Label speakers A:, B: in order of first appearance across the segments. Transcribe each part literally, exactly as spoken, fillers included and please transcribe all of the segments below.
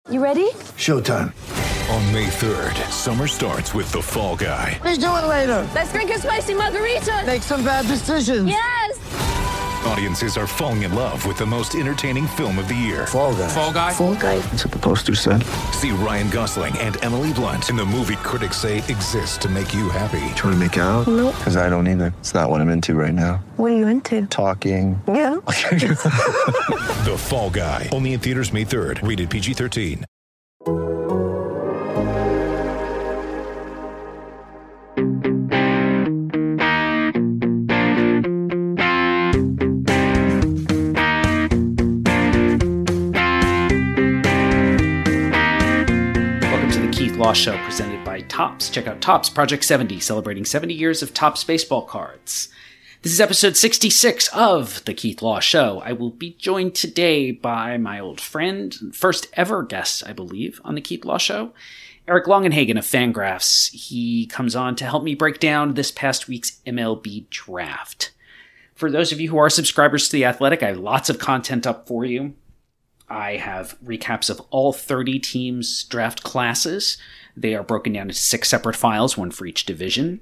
A: You ready?
B: Showtime.
C: On May third, summer starts with The Fall Guy.
B: Let's do it later.
A: Let's drink a spicy margarita.
B: Make some bad decisions.
A: Yes!
C: Audiences are falling in love with the most entertaining film of the year.
B: Fall Guy.
C: Fall Guy?
A: Fall guy.
B: That's what the poster said.
C: See Ryan Gosling and Emily Blunt in the movie critics say exists to make you happy.
B: Trying to make it out?
A: Nope.
B: Because I don't either. It's not what I'm into right now.
A: What are you into?
B: Talking.
A: Yeah.
C: The Fall Guy. Only in theaters May third. Rated P G thirteen.
D: Law Show presented by Topps. Check out Topps Project seventy, celebrating seventy years of Topps baseball cards. This is episode sixty-six of The Keith Law Show. I will be joined today by my old friend, first ever guest, I believe, on The Keith Law Show, Eric Longenhagen of Fangraphs. He comes on to help me break down this past week's M L B draft. For those of you who are subscribers to The Athletic, I have lots of content up for you. I have recaps of all thirty teams' draft classes. They are broken down into six separate files, one for each division.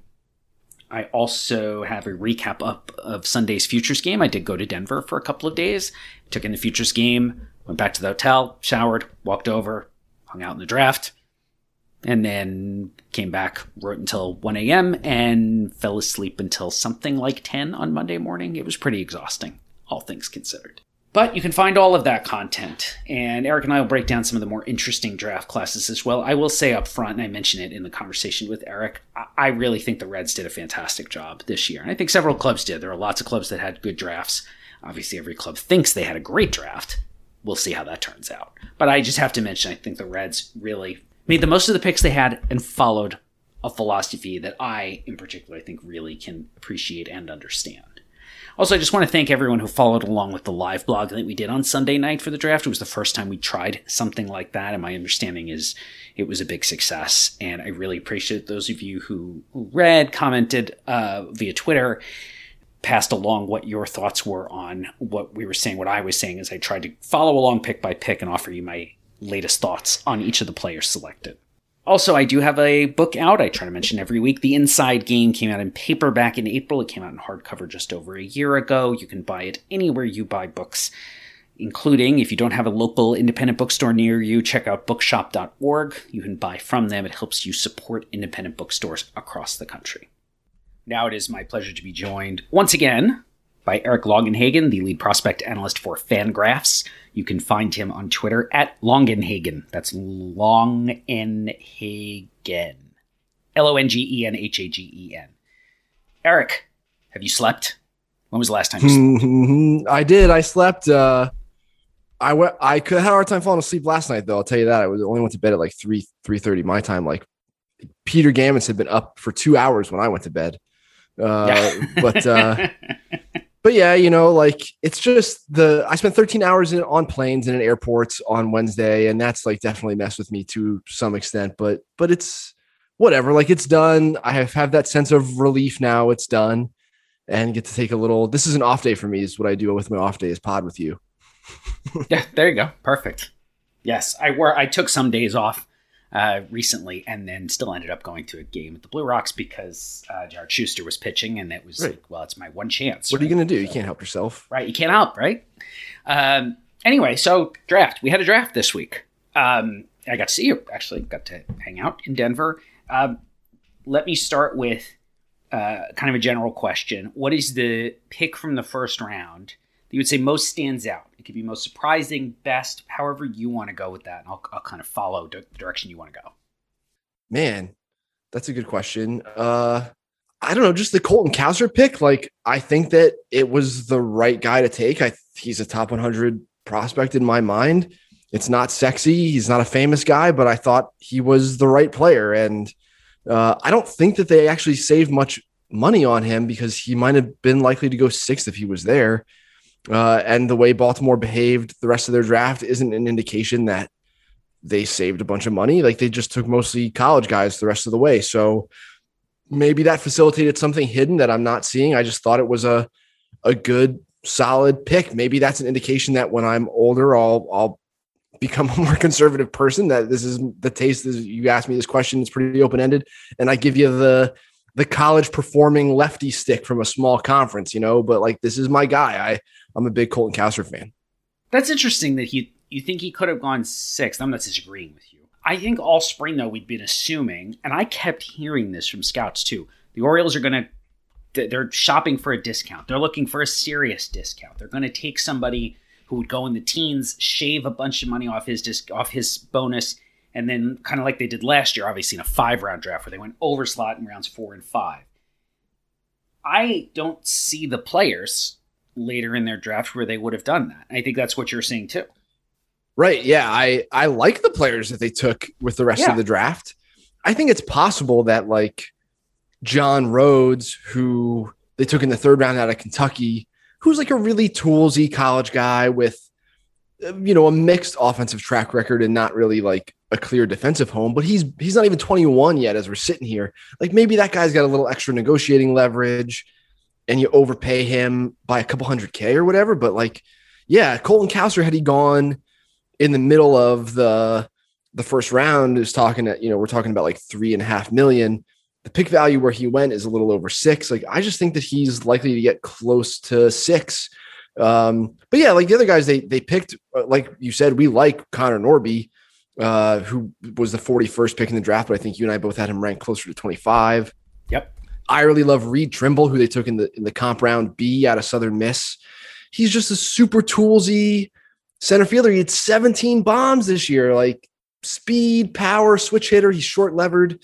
D: I also have a recap up of Sunday's Futures game. I did go to Denver for a couple of days, took in the Futures game, went back to the hotel, showered, walked over, hung out in the draft, and then came back, wrote until one a.m., and fell asleep until something like ten on Monday morning. It was pretty exhausting, all things considered. But you can find all of that content, and Eric and I will break down some of the more interesting draft classes as well. I will say up front, and I mentioned it in the conversation with Eric, I really think the Reds did a fantastic job this year, and I think several clubs did. There are lots of clubs that had good drafts. Obviously, every club thinks they had a great draft. We'll see how that turns out. But I just have to mention, I think the Reds really made the most of the picks they had and followed a philosophy that I, in particular, I think really can appreciate and understand. Also, I just want to thank everyone who followed along with the live blog that we did on Sunday night for the draft. It was the first time we tried something like that, and my understanding is it was a big success, and I really appreciate those of you who read, commented uh, via Twitter, passed along what your thoughts were on what we were saying, what I was saying, as I tried to follow along pick by pick and offer you my latest thoughts on each of the players selected. Also, I do have a book out I try to mention every week. The Inside Game came out in paperback in April. It came out in hardcover just over a year ago. You can buy it anywhere you buy books, including, if you don't have a local independent bookstore near you, check out bookshop dot org. You can buy from them. It helps you support independent bookstores across the country. Now it is my pleasure to be joined once again by Eric Longenhagen, the lead prospect analyst for Fangraphs. You can find him on Twitter at Longenhagen. That's Longenhagen. L O N G E N H A G E N. Eric, have you slept? When was the last time you slept?
E: I did. I slept. Uh, I went. I could had a hard time falling asleep last night, though. I'll tell you that. I was only went to bed at like three three thirty my time. Like Peter Gammons had been up for two hours when I went to bed. Uh, yeah. but. Uh, But yeah, you know, like it's just the I spent thirteen hours in, on planes and in airports on Wednesday, and that's like definitely messed with me to some extent. But but it's whatever. Like it's done. I have, have that sense of relief now. It's done, and get to take a little. This is an off day for me. Is what I do with my off day is pod with you.
D: Yeah, there you go. Perfect. Yes, I were. I took some days off uh, recently, and then still ended up going to a game at the Blue Rocks because uh, Jared Schuster was pitching, and it was
E: right.
D: like, well, it's my one chance.
E: What
D: right?
E: are you going to do?
D: So,
E: you can't help yourself.
D: Right, you can't help, right? Um, anyway, so draft. We had a draft this week. Um, I got to see you, actually. Got to hang out in Denver. Um, let me start with uh, kind of a general question. What is the pick from the first round that you would say most stands out? It could be most surprising, best, however you want to go with that. And I'll, I'll kind of follow the direction you want to go.
E: Man, that's a good question. Uh, I don't know, just the Colton Cowser pick. Like, I think that it was the right guy to take. I he's a top one hundred prospect in my mind. It's not sexy. He's not a famous guy, but I thought he was the right player. And uh, I don't think that they actually saved much money on him because he might have been likely to go sixth if he was there. Uh, and the way Baltimore behaved the rest of their draft isn't an indication that they saved a bunch of money. Like they just took mostly college guys the rest of the way. So maybe that facilitated something hidden that I'm not seeing. I just thought it was a, a good, solid pick. Maybe that's an indication that when I'm older, I'll, I'll become a more conservative person. That this is the taste. Is you asked me this question, it's pretty open ended, and I give you the the college performing lefty stick from a small conference, you know. But like, this is my guy. I I'm a big Colton Cowser fan.
D: That's interesting that he you think he could have gone sixth. I'm not disagreeing with you. I think all spring though we'd been assuming, and I kept hearing this from scouts too. The Orioles are going to they're shopping for a discount. They're looking for a serious discount. They're going to take somebody who would go in the teens, shave a bunch of money off his disc, off his bonus, and then kind of like they did last year, obviously in a five-round draft where they went over slot in rounds four and five. I don't see the players later in their draft where they would have done that. I think that's what you're saying too.
E: Right. Yeah. I, I like the players that they took with the rest yeah. of the draft. I think it's possible that like John Rhodes, who they took in the third round out of Kentucky, who's like a really toolsy college guy with, you know, a mixed offensive track record and not really like a clear defensive home, but he's, he's not even twenty-one yet as we're sitting here. Like maybe that guy's got a little extra negotiating leverage and you overpay him by a couple hundred K or whatever. But like, yeah, Colton Cowser, had he gone in the middle of the, the first round, is talking at, you know, we're talking about like three and a half million. The pick value where he went is a little over six. Like, I just think that he's likely to get close to six. Um, but yeah, like the other guys they they picked, like you said, we like Connor Norby, uh, who was the forty-first pick in the draft, but I think you and I both had him ranked closer to twenty-five.
D: Yep.
E: I really love Reed Trimble, who they took in the in the comp round B out of Southern Miss. He's just a super toolsy center fielder. He had seventeen bombs this year, like speed, power, switch hitter. He's short levered.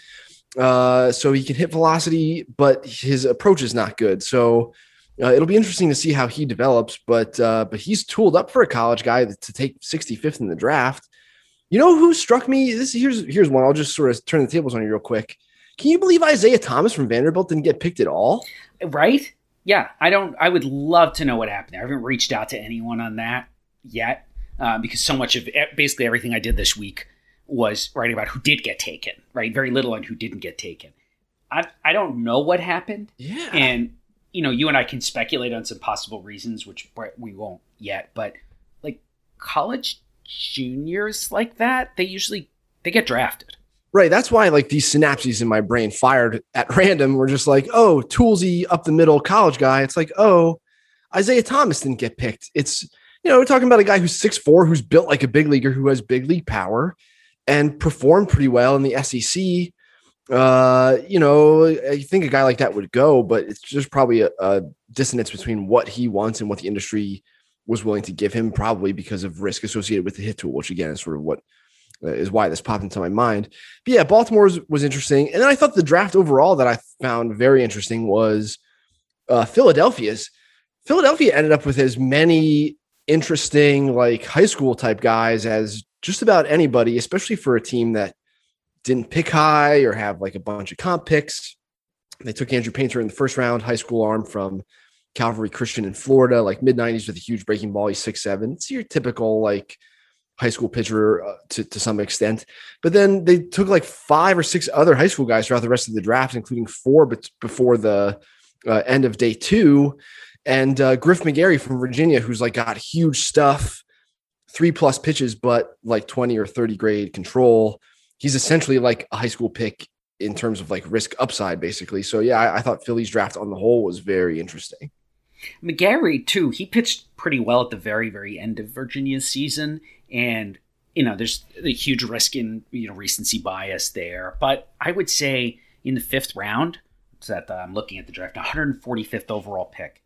E: Uh, so he can hit velocity, but his approach is not good. So uh, it'll be interesting to see how he develops, but, uh, but he's tooled up for a college guy to take sixty-fifth in the draft. You know who struck me? This here's, here's one. I'll just sort of turn the tables on you real quick. Can you believe Isaiah Thomas from Vanderbilt didn't get picked at all?
D: Right? Yeah. I don't, I would love to know what happened there. I haven't reached out to anyone on that yet, uh, because so much of basically everything I did this week was writing about who did get taken, right? Very little on who didn't get taken. I I don't know what happened.
E: Yeah.
D: And, you know, you and I can speculate on some possible reasons, which we won't yet, but like college juniors like that, they usually, they get drafted.
E: Right. That's why like these synapses in my brain fired at random were just like, oh, toolsy up the middle college guy. It's like, oh, Isaiah Thomas didn't get picked. It's, you know, we're talking about a guy who's six foot four, who's built like a big leaguer, who has big league power and performed pretty well in the S E C. Uh, you know, I think a guy like that would go, but it's just probably a, a dissonance between what he wants and what the industry was willing to give him, probably because of risk associated with the hit tool, which again is sort of what uh, is why this popped into my mind. But yeah, Baltimore's was interesting. And then I thought the draft overall that I found very interesting was uh, Philadelphia's. Philadelphia ended up with as many interesting, like high school type guys as just about anybody, especially for a team that didn't pick high or have like a bunch of comp picks. They took Andrew Painter in the first round, high school arm from Calvary Christian in Florida, like mid nineties with a huge breaking ball. He's six seven. It's your typical like high school pitcher uh, to, to some extent. But then they took like five or six other high school guys throughout the rest of the draft, including four but before the uh, end of day two. And uh, Griff McGarry from Virginia, who's like got huge stuff, three plus pitches, but like twenty or thirty grade control. He's essentially like a high school pick in terms of like risk upside, basically. So yeah, I, I thought Philly's draft on the whole was very interesting.
D: McGarry too, he pitched pretty well at the very, very end of Virginia's season. And, you know, there's a huge risk in, you know, recency bias there. But I would say in the fifth round, so that I'm looking at the draft, one hundred forty-fifth overall pick.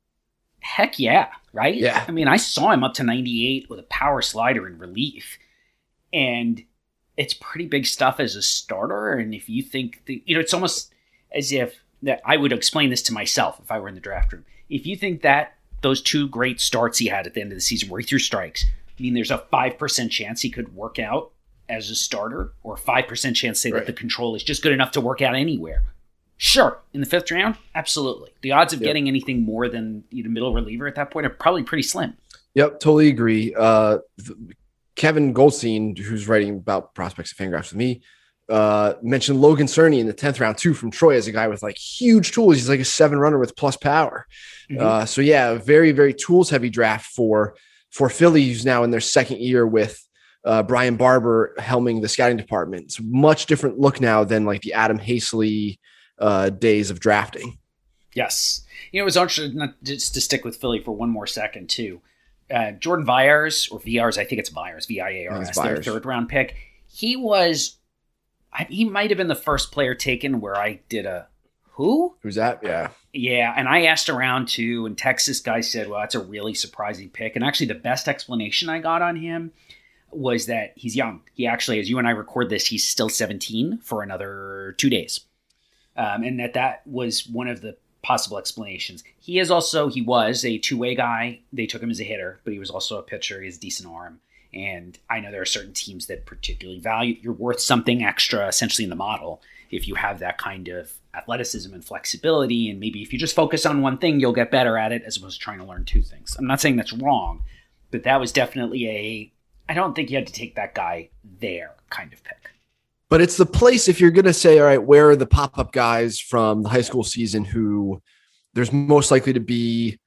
D: Heck yeah, right?
E: Yeah.
D: I mean, I saw him up to ninety-eight with a power slider in relief. And it's pretty big stuff as a starter. And if you think, the, you know, it's almost as if that I would explain this to myself if I were in the draft room. If you think that those two great starts he had at the end of the season where he threw strikes, I mean, there's a five percent chance he could work out as a starter, or a five percent chance say right. that the control is just good enough to work out anywhere. Sure. In the fifth round, absolutely. The odds of yep. getting anything more than the middle reliever at that point are probably pretty slim.
E: Yep, totally agree. Uh, Kevin Goldstein, who's writing about prospects of Fangraphs with me, uh, mentioned Logan Cerny in the tenth round too from Troy as a guy with like huge tools. He's like a seven runner with plus power. Mm-hmm. Uh, so yeah, very, very tools heavy draft for, for Philly, who's now in their second year with uh, Brian Barber helming the scouting department. It's a much different look now than like the Adam Haseley uh, days of drafting.
D: Yes. You know, it was interesting, not just to stick with Philly for one more second, too. Uh, Jordan Viars, or V Rs, I think it's Viars, V I A R S, their third round pick. He was, I, he might have been the first player taken where I did a, who?
E: Who's that? Yeah.
D: Yeah, and I asked around, too, and Texas guy said, well, that's a really surprising pick. And actually, the best explanation I got on him was that he's young. He actually, as you and I record this, he's still seventeen for another two days. Um, and that that was one of the possible explanations. He is also, he was a two-way guy. They took him as a hitter, but he was also a pitcher. He has a decent arm. And I know there are certain teams that particularly value, you're worth something extra essentially in the model if you have that kind of athleticism and flexibility. And maybe if you just focus on one thing, you'll get better at it as opposed to trying to learn two things. I'm not saying that's wrong, but that was definitely a, I don't think you had to take that guy there kind of pick.
E: But it's the place, if you're going to say, all right, where are the pop-up guys from the high school season who there's most likely to be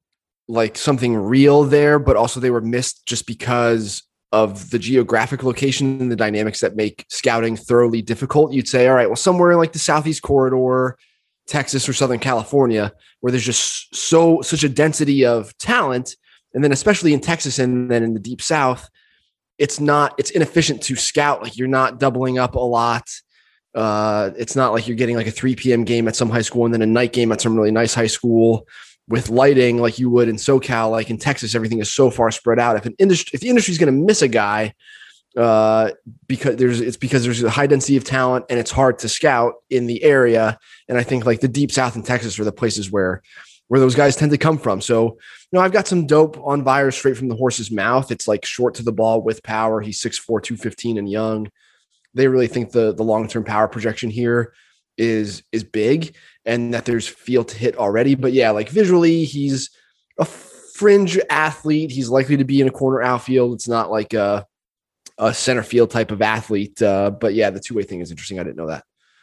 E: like something real there, but also they were missed just because of the geographic location and the dynamics that make scouting thoroughly difficult. You'd say, all right, well, somewhere in like the Southeast corridor, Texas or Southern California, where there's just so, such a density of talent. And then especially in Texas and then in the deep South, it's not, it's inefficient to scout. Like you're not doubling up a lot. Uh, it's not like you're getting like a three p.m. game at some high school and then a night game at some really nice high school with lighting like you would in SoCal. Like in Texas, everything is so far spread out. If an industry, if the industry is going to miss a guy, uh, because there's, it's because there's a high density of talent and it's hard to scout in the area. And I think like the deep South and Texas are the places where, where those guys tend to come from. So, you know, I've got some dope on Viars straight from the horse's mouth. It's like short to the ball with power. He's six four, two fifteen and young. They really think the, the long-term power projection here is, is big and that there's field to hit already. But yeah, like visually, he's a fringe athlete. He's likely to be in a corner outfield. It's not like a, a center field type of athlete. Uh, but yeah, the two-way thing is interesting. I didn't know that.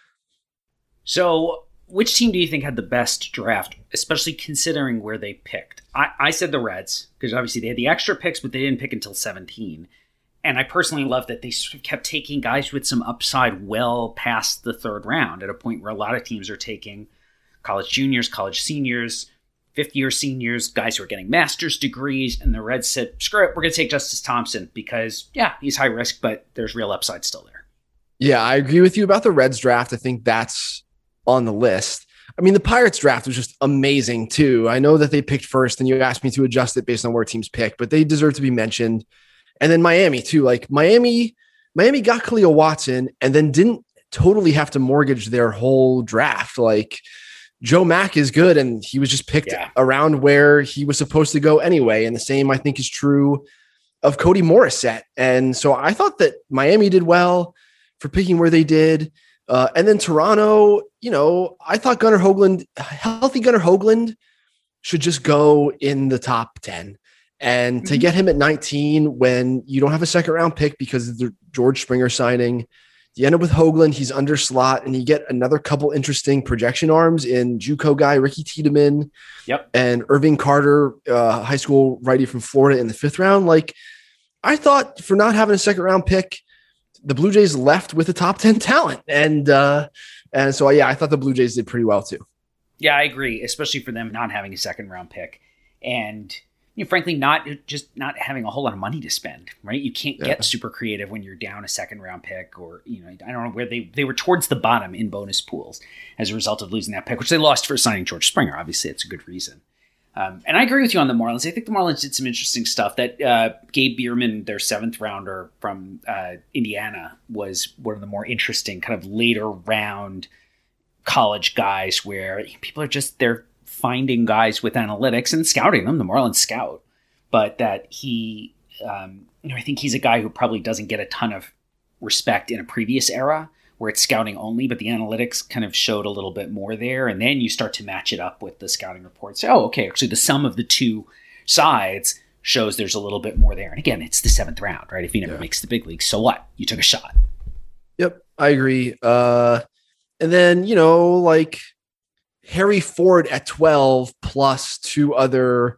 D: So which team do you think had the best draft, especially considering where they picked? I, I said the Reds, because obviously they had the extra picks, but they didn't pick until seventeen. And I personally love that they sort of kept taking guys with some upside well past the third round at a point where a lot of teams are taking college juniors, college seniors, fifth-year seniors, guys who are getting master's degrees. And the Reds said, screw it, we're going to take Justice Thompson because, yeah, he's high risk, but there's real upside still there.
E: Yeah, I agree with you about the Reds draft. I think that's on the list. I mean, the Pirates draft was just amazing too. I know that they picked first and you asked me to adjust it based on where teams pick, but they deserve to be mentioned. And then Miami too, like Miami, Miami got Khalil Watson and then didn't totally have to mortgage their whole draft. Like Joe Mack is good. And he was just picked yeah. around where he was supposed to go anyway. And the same I think is true of Cody Morissette. And so I thought that Miami did well for picking where they did. Uh, and then Toronto, you know, I thought Gunnar Hoagland, healthy Gunnar Hoagland should just go in the top ten. And mm-hmm. to get him at nineteen when you don't have a second round pick because of the George Springer signing, you end up with Hoagland, he's under slot, and you get another couple interesting projection arms in JUCO guy Ricky Tiedemann
D: yep.
E: and Irving Carter, uh, high school righty from Florida in the fifth round. Like I thought for not having a second round pick, the Blue Jays left with a top ten talent. And, uh, and so, yeah, I thought the Blue Jays did pretty well too.
D: Yeah, I agree, especially for them not having a second round pick and, you know, frankly, not just not having a whole lot of money to spend, right? You can't get yeah. super creative when you're down a second round pick or, you know, I don't know where they, they were towards the bottom in bonus pools as a result of losing that pick, which they lost for signing George Springer. Obviously, it's a good reason. Um, and I agree with you on the Marlins. I think the Marlins did some interesting stuff. That uh, Gabe Bierman, their seventh rounder from uh, Indiana, was one of the more interesting kind of later round college guys where people are just, they're finding guys with analytics and scouting them. The Marlins scout. But that he, um, you know, I think he's a guy who probably doesn't get a ton of respect in a previous era where it's scouting only, but the analytics kind of showed a little bit more there. And then you start to match it up with the scouting reports. Say, oh, okay, actually the sum of the two sides shows there's a little bit more there. And again, it's the seventh round, right? If he never yeah. makes the big league, so what? You took a shot.
E: Yep, I agree. Uh, and then, you know, like Harry Ford at twelve plus two other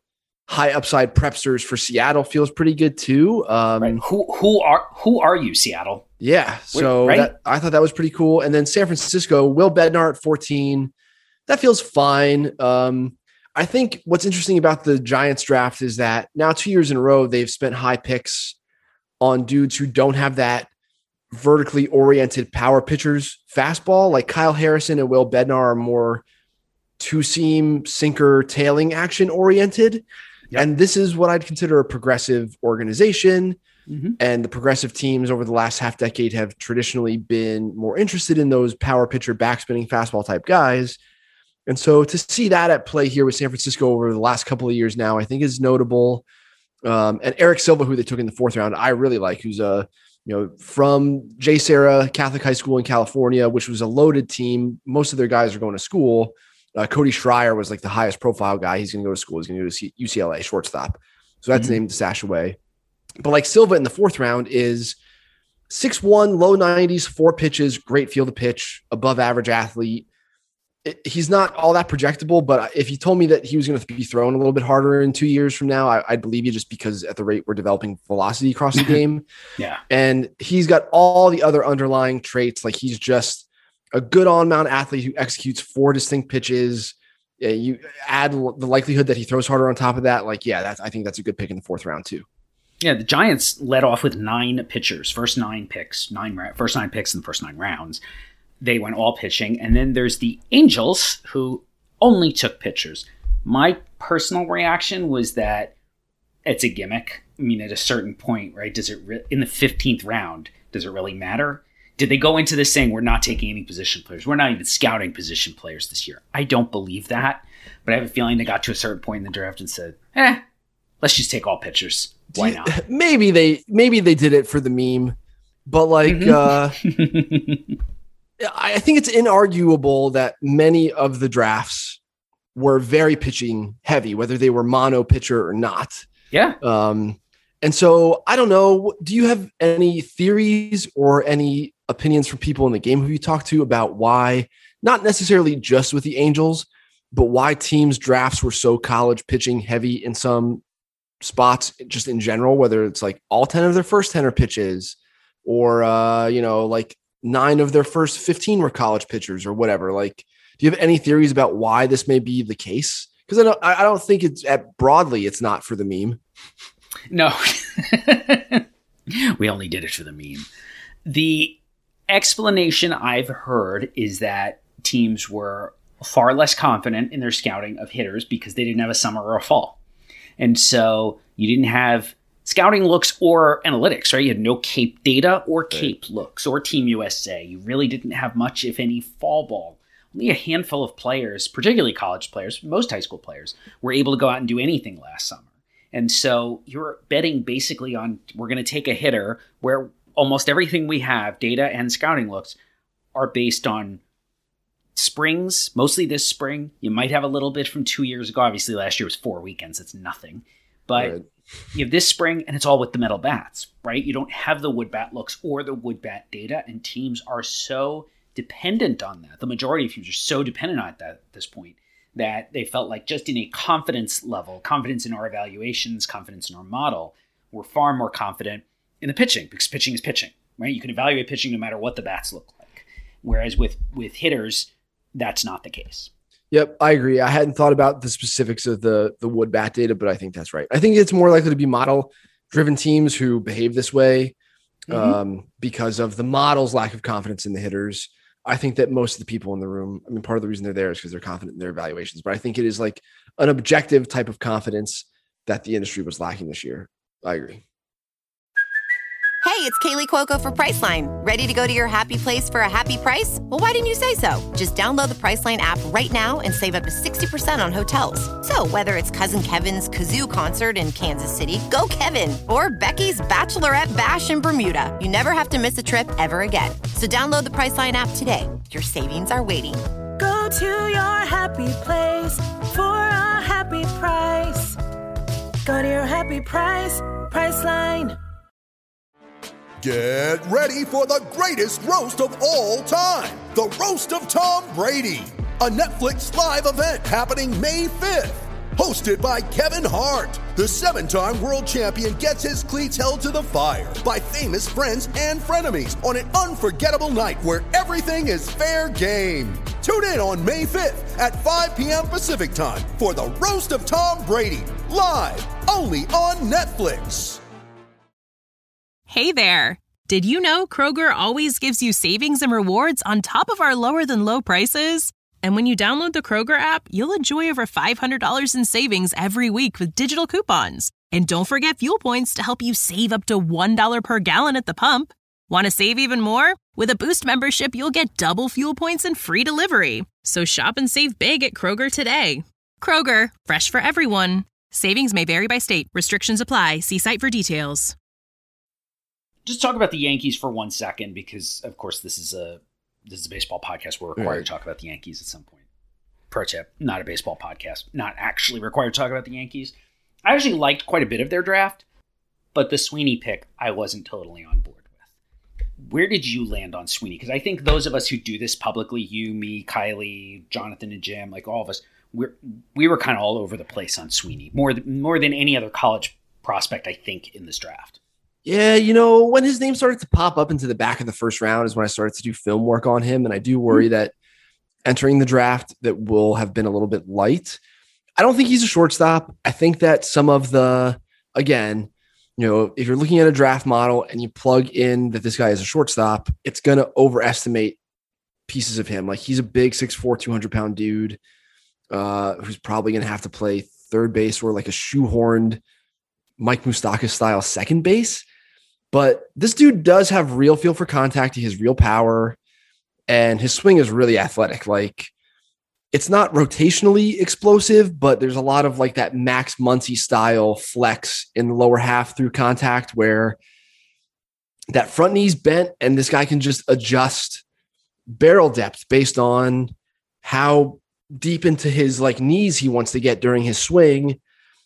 E: high upside prepsters for Seattle feels pretty good too. Um,
D: right. Who who are who are you, Seattle?
E: Yeah, so
D: right?
E: that, I thought that was pretty cool. And then San Francisco, Will Bednar at fourteen, that feels fine. Um, I think what's interesting about the Giants draft is that now two years in a row they've spent high picks on dudes who don't have that vertically oriented power pitchers fastball. Like Kyle Harrison and Will Bednar are more two seam sinker tailing action oriented. Yep. And this is what I'd consider a progressive organization. Mm-hmm. And the progressive teams over the last half decade have traditionally been more interested in those power pitcher backspinning fastball type guys. And so to see that at play here with San Francisco over the last couple of years now, I think is notable. Um, and Eric Silva, who they took in the fourth round, I really like, who's a, you know, from J. Sarah Catholic High School in California, which was a loaded team. Most of their guys are going to school. Uh, Cody Schreier was like the highest profile guy. He's going to go to school. He's going to go to U C L A shortstop. So that's mm-hmm. named to stash away. But like Silva in the fourth round is six one, low nineties, four pitches, great field of pitch, above average athlete. It, he's not all that projectable, but if you told me that he was going to be thrown a little bit harder in two years from now, I, I'd believe you just because at the rate we're developing velocity across the game.
D: Yeah.
E: And he's got all the other underlying traits. Like he's just a good on-mound athlete who executes four distinct pitches. Yeah, you add the likelihood that he throws harder on top of that. Like, yeah, that's, I think that's a good pick in the fourth round too.
D: Yeah, the Giants led off with nine pitchers, first nine picks, nine first nine picks in the first nine rounds. They went all pitching. And then there's the Angels, who only took pitchers. My personal reaction was that it's a gimmick. I mean, at a certain point, right, does it re- in the fifteenth round, does it really matter? Did they go into this saying we're not taking any position players? We're not even scouting position players this year. I don't believe that. But I have a feeling they got to a certain point in the draft and said, eh, let's just take all pitchers. Why not?
E: Maybe they maybe they did it for the meme. But like mm-hmm. uh I think it's inarguable that many of the drafts were very pitching heavy, whether they were mono pitcher or not.
D: Yeah.
E: Um, and so I don't know. Do you have any theories or any opinions from people in the game who you talk to about why, not necessarily just with the Angels, but why teams' drafts were so college pitching heavy in some spots, just in general, whether it's like all ten of their first ten are pitches or, uh, you know, like, nine of their first fifteen were college pitchers or whatever. Like, do you have any theories about why this may be the case? Because I don't, I don't think it's at broadly, it's not for the meme.
D: No, we only did it for the meme. The explanation I've heard is that teams were far less confident in their scouting of hitters because they didn't have a summer or a fall. And so you didn't have scouting looks or analytics, right? You had no Cape data or Cape looks or Team U S A. You really didn't have much, if any, fall ball. Only a handful of players, particularly college players, most high school players, were able to go out and do anything last summer. And so you're betting basically on, we're going to take a hitter where almost everything we have, data and scouting looks, are based on springs, mostly this spring. You might have a little bit from two years ago. Obviously, last year was four weekends. It's nothing. But right. You have this spring, and it's all with the metal bats, right? You don't have the wood bat looks or the wood bat data, and teams are so dependent on that. The majority of teams are so dependent on that at this point that they felt like just in a confidence level, confidence in our evaluations, confidence in our model, we're far more confident in the pitching because pitching is pitching, right? You can evaluate pitching no matter what the bats look like. Whereas with, with hitters, that's not the case.
E: Yep, I agree. I hadn't thought about the specifics of the, the wood bat data, but I think that's right. I think it's more likely to be model-driven teams who behave this way mm-hmm. um, because of the model's lack of confidence in the hitters. I think that most of the people in the room, I mean, part of the reason they're there is because they're confident in their evaluations, but I think it is like an objective type of confidence that the industry was lacking this year. I agree.
F: Hey, it's Kaylee Cuoco for Priceline. Ready to go to your happy place for a happy price? Well, why didn't you say so? Just download the Priceline app right now and save up to sixty percent on hotels. So whether it's Cousin Kevin's Kazoo Concert in Kansas City, go Kevin, or Becky's Bachelorette Bash in Bermuda, you never have to miss a trip ever again. So download the Priceline app today. Your savings are waiting.
G: Go to your happy place for a happy price. Go to your happy price, Priceline.
H: Get ready for the greatest roast of all time, the Roast of Tom Brady, a Netflix live event happening May fifth. Hosted by Kevin Hart, the seven-time world champion gets his cleats held to the fire by famous friends and frenemies on an unforgettable night where everything is fair game. Tune in on May fifth at five p.m. Pacific time for the Roast of Tom Brady, live only on Netflix.
I: Hey there. Did you know Kroger always gives you savings and rewards on top of our lower than low prices? And when you download the Kroger app, you'll enjoy over five hundred dollars in savings every week with digital coupons. And don't forget fuel points to help you save up to one dollar per gallon at the pump. Want to save even more? With a Boost membership, you'll get double fuel points and free delivery. So shop and save big at Kroger today. Kroger, fresh for everyone. Savings may vary by state. Restrictions apply. See site for details.
D: Just talk about the Yankees for one second, because of course this is a this is a baseball podcast. We're required right. to talk about the Yankees at some point. Pro tip, not a baseball podcast. Not actually required to talk about the Yankees. I actually liked quite a bit of their draft, but the Sweeney pick I wasn't totally on board with. Where did you land on Sweeney? Because I think those of us who do this publicly, you, me, Kylie, Jonathan and Jim, like all of us, we're, we were kind of all over the place on Sweeney. More, more than any other college prospect, I think, in this draft.
E: Yeah, you know, when his name started to pop up into the back of the first round is when I started to do film work on him. And I do worry that entering the draft that will have been a little bit light. I don't think he's a shortstop. I think that some of the, again, you know, if you're looking at a draft model and you plug in that this guy is a shortstop, it's going to overestimate pieces of him. Like he's a big six foot four, two hundred pound dude uh, who's probably going to have to play third base or like a shoehorned Mike Moustakas style second base. But this dude does have real feel for contact. He has real power and his swing is really athletic. Like it's not rotationally explosive, but there's a lot of like that Max Muncy style flex in the lower half through contact where that front knee's bent and this guy can just adjust barrel depth based on how deep into his like knees he wants to get during his swing.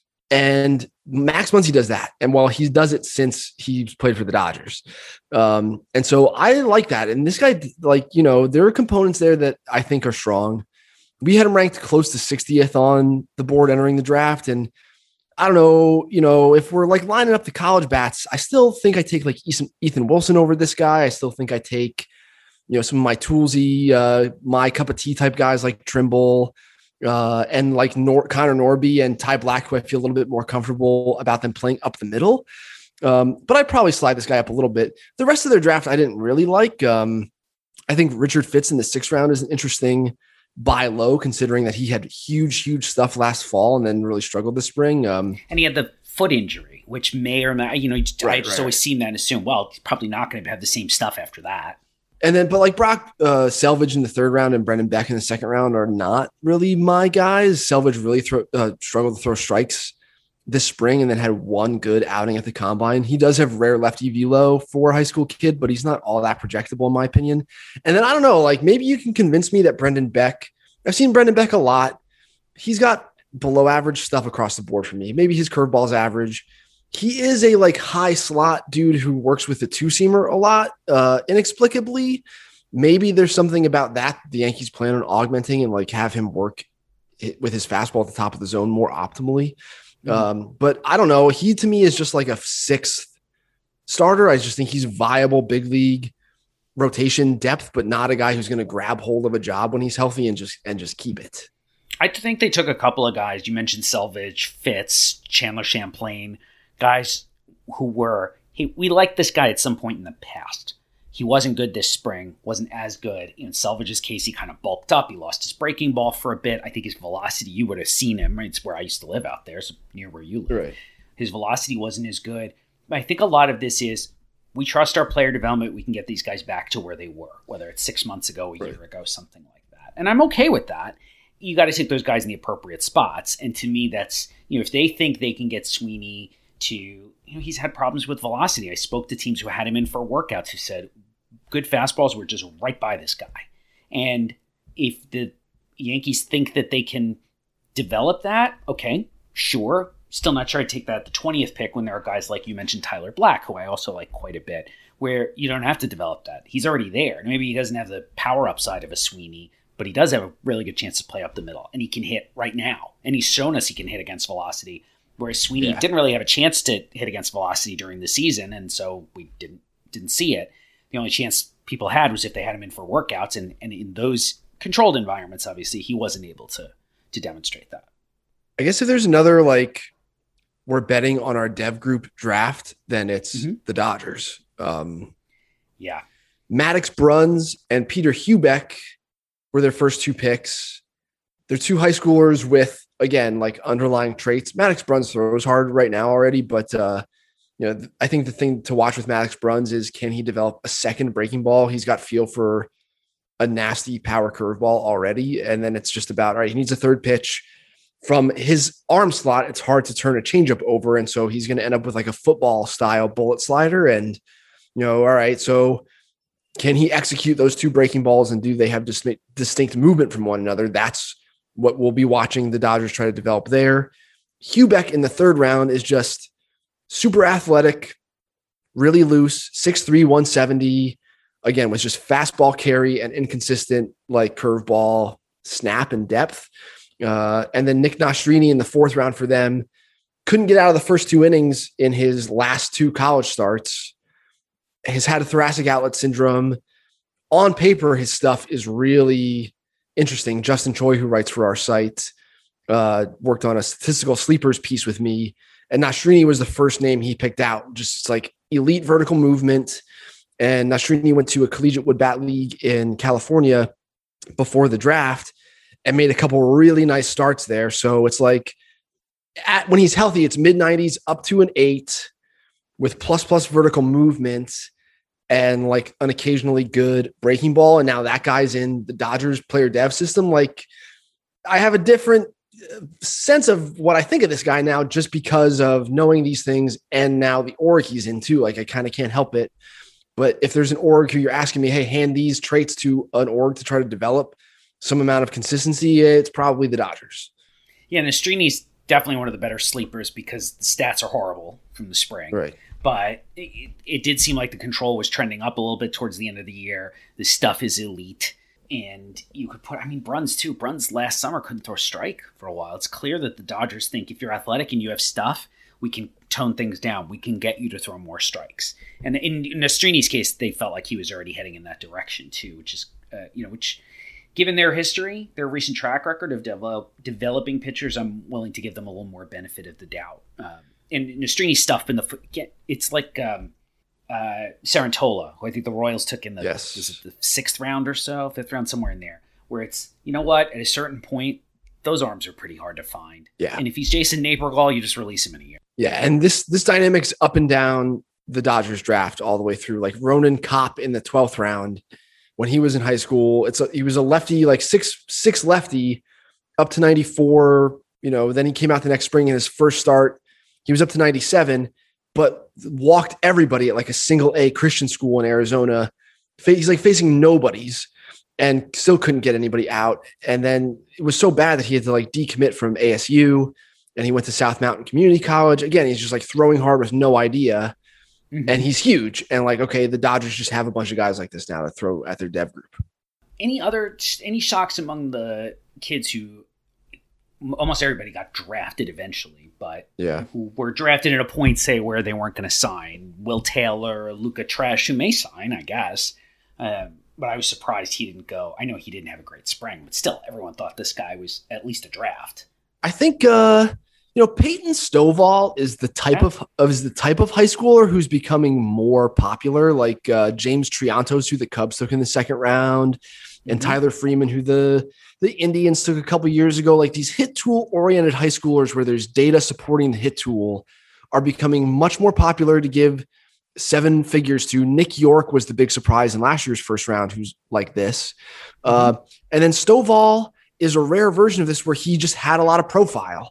E: And Max Muncy does that. And while he does it since he's played for the Dodgers. Um, and so I like that. And this guy, like, you know, there are components there that I think are strong. We had him ranked close to sixtieth on the board entering the draft. And I don't know, you know, if we're like lining up the college bats, I still think I take like Ethan, Ethan Wilson over this guy. I still think I take, you know, some of my toolsy, uh, my cup of tea type guys like Trimble, Uh, and like Nor- Connor Norby and Ty Black, who I feel a little bit more comfortable about them playing up the middle. Um, but I'd probably slide this guy up a little bit. The rest of their draft, I didn't really like. Um, I think Richard Fitz in the sixth round is an interesting buy low, considering that he had huge, huge stuff last fall and then really struggled this spring. Um,
D: and he had the foot injury, which may or may, you know,
E: right,
D: I just
E: right.
D: always seem that and assume, well, he's probably not going to have the same stuff after that.
E: And then, but like Brock uh, Selvage in the third round and Brendan Beck in the second round are not really my guys. Selvage really throw, uh, struggled to throw strikes this spring and then had one good outing at the combine. He does have rare lefty velo for a high school kid, but he's not all that projectable in my opinion. And then I don't know, like maybe you can convince me that Brendan Beck, I've seen Brendan Beck a lot. He's got below average stuff across the board for me. Maybe his curveball's average. He is a like high slot dude who works with the two seamer a lot, uh, inexplicably. Maybe there's something about that the Yankees plan on augmenting and like have him work it, with his fastball at the top of the zone more optimally. Mm-hmm. Um, but I don't know. He to me is just like a sixth starter. I just think he's viable big league rotation depth, but not a guy who's going to grab hold of a job when he's healthy and just and just keep it.
D: I think they took a couple of guys. You mentioned Selvage, Fitz, Chandler Champlain. Guys who were, he, we liked this guy at some point in the past. He wasn't good this spring, wasn't as good. In Selvage's case, he kind of bulked up. He lost his breaking ball for a bit. I think his velocity, you would have seen him. Right? It's where I used to live out there, so near where you live.
E: Right.
D: His velocity wasn't as good. But I think a lot of this is we trust our player development. We can get these guys back to where they were, whether it's six months ago, a
E: right.
D: year ago, something like that. And I'm okay with that. You got to take those guys in the appropriate spots. And to me, that's, you know, if they think they can get Sweeney to, you know, he's had problems with velocity. I spoke to teams who had him in for workouts who said good fastballs were just right by this guy. And if the Yankees think that they can develop that, okay, sure. Still not sure I'd take that at the twentieth pick when there are guys like you mentioned, Tyler Black, who I also like quite a bit, where you don't have to develop that. He's already there. Maybe he doesn't have the power upside of a Sweeney, but he does have a really good chance to play up the middle, and he can hit right now. And he's shown us he can hit against velocity, whereas Sweeney
E: Yeah.
D: didn't really have a chance to hit against velocity during the season, and so we didn't didn't see it. The only chance people had was if they had him in for workouts, and, and in those controlled environments, obviously, he wasn't able to to demonstrate that.
E: I guess if there's another, like, we're betting on our dev group draft, then it's
D: Mm-hmm.
E: the Dodgers. Um,
D: Yeah.
E: Maddox Bruns and Peter Hubeck were their first two picks. They're two high schoolers with, again, like underlying traits. Maddox Bruns throws hard right now already, but uh, you know, th- I think the thing to watch with Maddox Bruns is, can he develop a second breaking ball? He's got feel for a nasty power curveball already, and then it's just about, all right, he needs a third pitch. From his arm slot, it's hard to turn a changeup over, and so he's going to end up with like a football style bullet slider. And you know, all right, so can he execute those two breaking balls, and do they have distinct, distinct movement from one another? That's what we'll be watching the Dodgers try to develop there. Hubeck in the third round is just super athletic, really loose, six three, one seventy. Again, was just fastball carry and inconsistent like curveball snap and depth. Uh, and then Nick Nastrini in the fourth round for them. Couldn't get out of the first two innings in his last two college starts. Has had a thoracic outlet syndrome. On paper, his stuff is really interesting. Justin Choi, who writes for our site, uh, worked on a statistical sleepers piece with me. And Nastrini was the first name he picked out. Just like elite vertical movement. And Nastrini went to a collegiate wood bat league in California before the draft and made a couple really nice starts there. So it's like, at, when he's healthy, it's mid nineties up to an eight with plus plus vertical movement and like an occasionally good breaking ball. And now that guy's in the Dodgers player dev system. Like, I have a different sense of what I think of this guy now, just because of knowing these things. And now the org he's in too. Like, I kind of can't help it. But if there's an org who you're asking me, hey, hand these traits to an org to try to develop some amount of consistency, it's probably the Dodgers.
D: Yeah, Nastrini's definitely one of the better sleepers because the stats are horrible from the spring.
E: Right.
D: But it, it did seem like the control was trending up a little bit towards the end of the year. The stuff is elite. And you could put, I mean, Bruns too. Bruns last summer couldn't throw a strike for a while. It's clear that the Dodgers think if you're athletic and you have stuff, we can tone things down. We can get you to throw more strikes. And in, in Nastrini's case, they felt like he was already heading in that direction too, which is, uh, you know, which, given their history, their recent track record of develop, developing pitchers, I'm willing to give them a little more benefit of the doubt. Um, and Nastrini's stuff in the, it's like um, uh, Sarantola, who I think the Royals took in the,
E: yes.
D: was it the sixth round or so, fifth round, somewhere in there, where it's, you know what, at a certain point, those arms are pretty hard to find.
E: Yeah.
D: And if he's Jason Napergall, you just release him in a year.
E: Yeah, and this this dynamic's up and down the Dodgers draft all the way through. Like Ronan Kopp in the twelfth round when he was in high school. It's a, he was a lefty, like six six lefty, up to ninety-four. You know, then he came out the next spring in his first start. He was up to ninety-seven, but walked everybody at like a single A Christian school in Arizona. He's like facing nobodies and still couldn't get anybody out. And then it was so bad that he had to like decommit from A S U. And he went to South Mountain Community College. Again, he's just like throwing hard with no idea. Mm-hmm. And he's huge. And like, okay, the Dodgers just have a bunch of guys like this now to throw at their dev group.
D: Any other, any shocks among the kids who, almost everybody got drafted eventually, but
E: yeah,
D: who were drafted at a point, say, where they weren't going to sign? Will Taylor, Luca Tresh, who may sign, I guess. Um, but I was surprised he didn't go. I know he didn't have a great spring, but still, everyone thought this guy was at least a draft.
E: I think, uh, you know, Peyton Stovall is the type of, of is the type of high schooler who's becoming more popular, like uh, James Triantos, who the Cubs took in the second round, and mm-hmm. Tyler Freeman, who the the Indians took a couple years ago. Like these hit tool oriented high schoolers, where there's data supporting the hit tool, are becoming much more popular to give seven figures to. Nick York was the big surprise in last year's first round, who's like this, mm-hmm. uh, and then Stovall is a rare version of this, where he just had a lot of profile.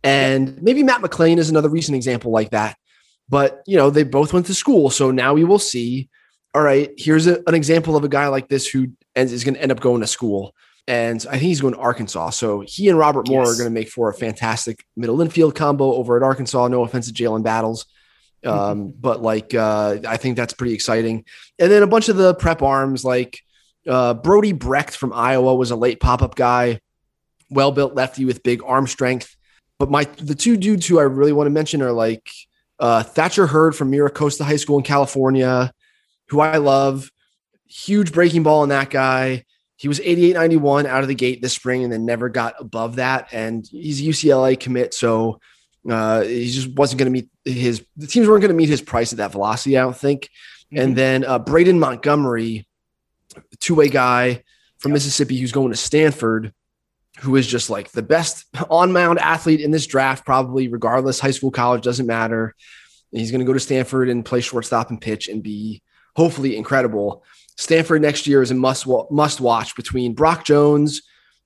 E: And maybe Matt McClain is another recent example like that. But, you know, they both went to school. So now we will see, all right, here's a, an example of a guy like this who is going to end up going to school. And I think he's going to Arkansas. So he and Robert Moore yes. are going to make for a fantastic middle infield combo over at Arkansas. No offense to Jalen Battles. Um, mm-hmm. But like, uh, I think that's pretty exciting. And then a bunch of the prep arms, like Uh, Brody Brecht from Iowa was a late pop-up guy, well-built lefty with big arm strength. But my the two dudes who I really want to mention are like uh, Thatcher Hurd from Mira Costa High School in California, who I love. Huge breaking ball in that guy. He was eighty-eight ninety-one out of the gate this spring and then never got above that. And he's a U C L A commit, so uh, he just wasn't going to meet his – the teams weren't going to meet his price at that velocity, I don't think. Mm-hmm. And then uh, Braden Montgomery, two-way guy from yep. Mississippi who's going to Stanford, who is just like the best on-mound athlete in this draft, probably regardless. High school, college, doesn't matter. And he's going to go to Stanford and play shortstop and pitch and be hopefully incredible. Stanford next year is a must must watch between Brock Jones,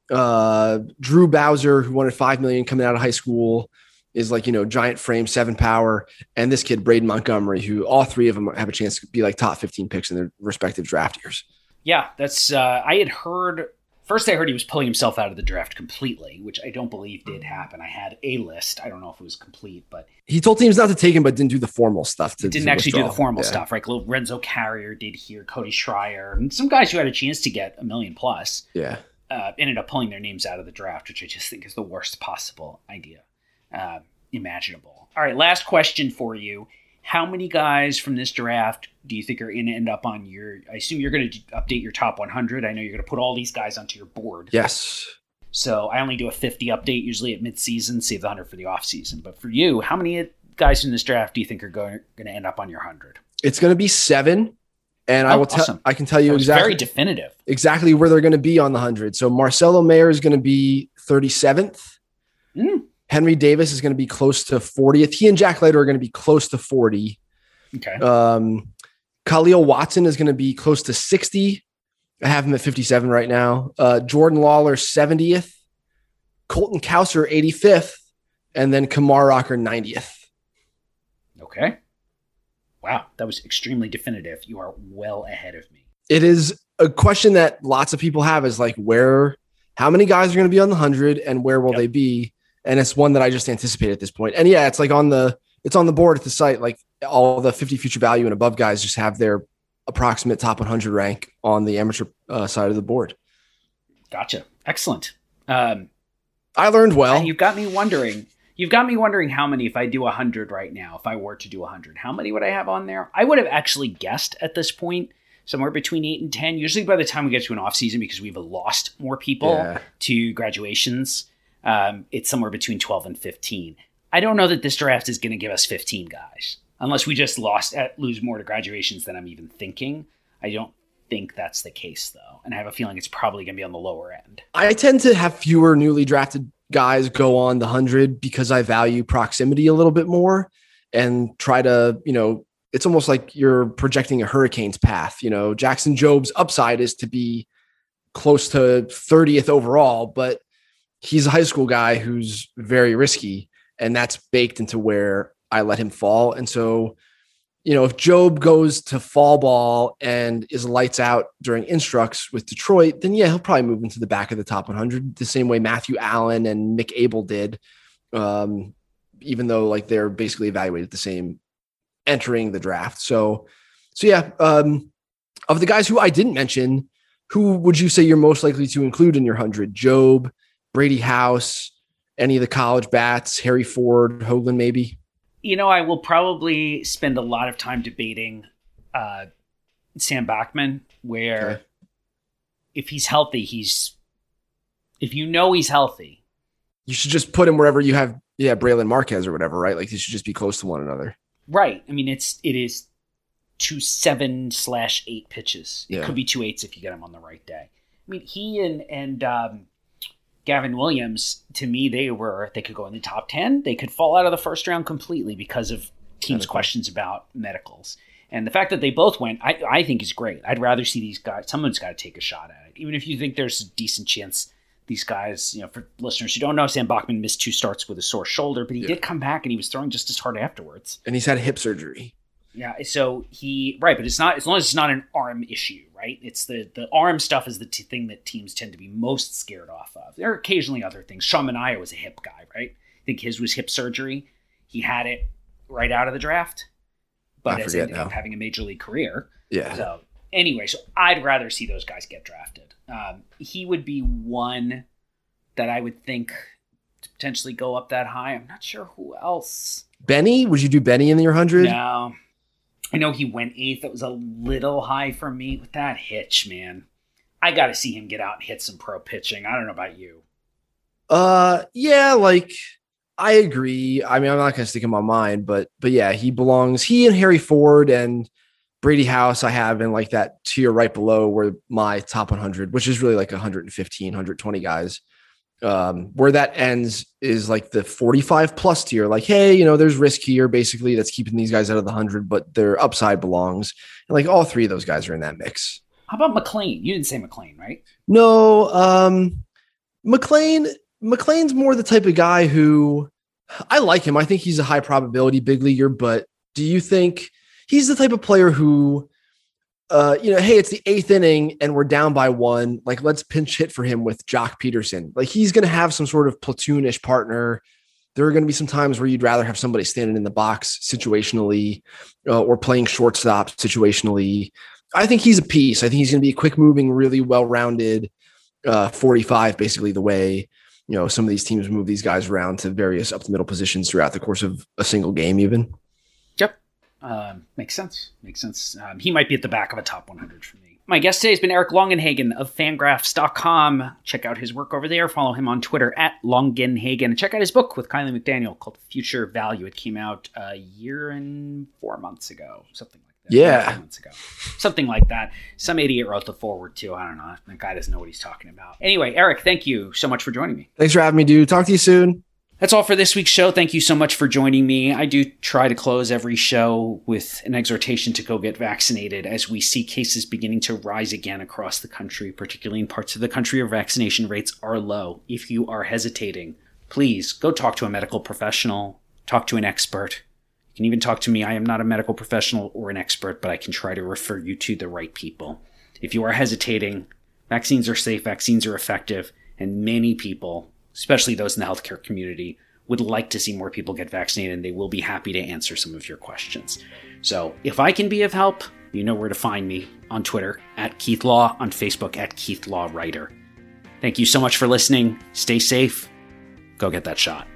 E: uh, Drew Bowser, who wanted five million dollars coming out of high school, is like, you know, giant frame, seven power, and this kid, Braden Montgomery, who all three of them have a chance to be like top fifteen picks in their respective draft years.
D: Yeah, that's uh, I had heard first. I heard he was pulling himself out of the draft completely, which I don't believe did happen. I had a list. I don't know if it was complete, but
E: he told teams not to take him, but didn't do the formal stuff. To,
D: didn't
E: to
D: actually
E: withdraw.
D: do the formal
E: yeah.
D: stuff, right? Lorenzo Carrier did here, Cody Schreier, and some guys who had a chance to get a million plus.
E: Yeah,
D: uh, ended up pulling their names out of the draft, which I just think is the worst possible idea uh, imaginable. All right, last question for you. How many guys from this draft do you think are going to end up on your – I assume you're going to update your top one hundred. I know you're going to put all these guys onto your board.
E: Yes.
D: So I only do a fifty update usually at midseason, save the one hundred for the offseason. But for you, how many guys in this draft do you think are going, going to end up on your one hundred?
E: It's going to be seven. And
D: oh,
E: I will tell
D: awesome.
E: I can tell you
D: that was
E: exactly
D: very definitive.
E: Exactly where they're going to be on the one hundred. So Marcelo Mayer is going to be thirty-seventh.
D: Mm.
E: Henry Davis is going to be close to fortieth. He and Jack Leiter are going to be close to forty.
D: Okay.
E: Um, Khalil Watson is going to be close to sixty. I have him at fifty-seven right now. Uh, Jordan Lawler, seventieth. Colton Cowser, eighty-fifth. And then Kamar Rocker, ninetieth.
D: Okay. Wow. That was extremely definitive. You are well ahead of me.
E: It is a question that lots of people have is like, where, how many guys are going to be on the one hundred and where will yep. they be? And it's one that I just anticipate at this point. And yeah, it's like on the, it's on the board at the site. Like all the fifty future value and above guys just have their approximate top one hundred rank on the amateur uh, side of the board.
D: Gotcha. Excellent. Um,
E: I learned well.
D: You've got me wondering, you've got me wondering how many, if I do a hundred right now, if I were to do a hundred, how many would I have on there? I would have actually guessed at this point somewhere between eight and ten, usually by the time we get to an off season, because we've lost more people yeah. to graduations. Um, it's somewhere between twelve and fifteen. I don't know that this draft is going to give us fifteen guys, unless we just lost at lose more to graduations than I'm even thinking. I don't think that's the case, though. And I have a feeling it's probably going to be on the lower end.
E: I tend to have fewer newly drafted guys go on the one hundred because I value proximity a little bit more and try to, you know, it's almost like you're projecting a hurricane's path. You know, Jackson Job's upside is to be close to thirtieth overall, but he's a high school guy who's very risky, and that's baked into where I let him fall. And so, you know, if Job goes to fall ball and is lights out during instructs with Detroit, then yeah, he'll probably move into the back of the top one hundred the same way Matthew Allen and Nick Abel did. Um, even though like they're basically evaluated the same entering the draft. So, so yeah, um, of the guys who I didn't mention, who would you say you're most likely to include in your one hundred? Job, Brady House, any of the college bats, Harry Ford, Hoagland, maybe?
D: You know, I will probably spend a lot of time debating uh, Sam Bachman, where okay. if he's healthy, he's, if you know he's healthy.
E: You should just put him wherever you have, yeah, Braylon Marquez or whatever, right? Like they should just be close to one another.
D: Right. I mean, it's, it is two seven slash eight pitches. It
E: yeah.
D: could be two eights if you get him on the right day. I mean, he and, and, um, Gavin Williams, to me, they were, they could go in the top ten. They could fall out of the first round completely because of teams' Medical. questions about medicals. And the fact that they both went, I, I think is great. I'd rather see these guys, someone's got to take a shot at it. Even if you think there's a decent chance these guys, you know, for listeners who don't know, Sam Bachman missed two starts with a sore shoulder, but he yeah. did come back and he was throwing just as hard afterwards.
E: And he's had hip surgery.
D: Yeah, so he, right, but it's not, as long as it's not an arm issue, right? It's the, the arm stuff is the t- thing that teams tend to be most scared off of. There are occasionally other things. Sean Manaea was a hip guy, right? I think his was hip surgery. He had it right out, of the draft, but has ended now. up having a major league career.
E: Yeah.
D: So anyway, so I'd rather see those guys get drafted. Um, he would be one that I would think to potentially go up that high. I'm not sure who else.
E: Benny? Would you do Benny in your one hundred?
D: No. I know he went eighth. That was a little high for me with that hitch, man. I got to see him get out and hit some pro pitching. I don't know about you.
E: Uh, yeah, like I agree. I mean, I'm not going to stick in my mind, but but yeah, he belongs. He and Harry Ford and Brady House I have in like that tier right below where my top one hundred, which is really like one fifteen, one twenty guys. Um, where that ends is like the forty-five plus tier. Like, hey, you know, there's risk here basically that's keeping these guys out of the one hundred, but their upside belongs. And like all three of those guys are in that mix.
D: How about McLean? You didn't say McLean, right?
E: No, um, McLean. McLean's more the type of guy who I like him. I think he's a high probability big leaguer, but do you think he's the type of player who, uh, you know, hey, it's the eighth inning and we're down by one. Like, let's pinch hit for him with Jock Peterson. Like, he's going to have some sort of platoonish partner. There are going to be some times where you'd rather have somebody standing in the box situationally uh, or playing shortstop situationally. I think he's a piece. I think he's going to be a quick moving, really well-rounded uh, forty-five, basically the way, you know, some of these teams move these guys around to various up the middle positions throughout the course of a single game even.
D: Yep. Um, makes sense. Makes sense. Um, he might be at the back of a top one hundred for me. My guest today has been Eric Longenhagen of Fangraphs dot com. Check out his work over there. Follow him on Twitter at Longenhagen. And check out his book with Kylie McDaniel called Future Value. It came out a year and four months ago. Something like that.
E: Yeah.
D: Months ago. Something like that. Some idiot wrote the foreword too. I don't know. That guy doesn't know what he's talking about. Anyway, Eric, thank you so much for joining me.
E: Thanks for having me, dude. Talk to you soon.
D: That's all for this week's show. Thank you so much for joining me. I do try to close every show with an exhortation to go get vaccinated as we see cases beginning to rise again across the country, particularly in parts of the country where vaccination rates are low. If you are hesitating, please go talk to a medical professional, talk to an expert. You can even talk to me. I am not a medical professional or an expert, but I can try to refer you to the right people. If you are hesitating, vaccines are safe, vaccines are effective, and many people, especially those in the healthcare community, would like to see more people get vaccinated, and they will be happy to answer some of your questions. So if I can be of help, you know where to find me on Twitter, at Keith Law, on Facebook, at Keith Law Writer. Thank you so much for listening. Stay safe. Go get that shot.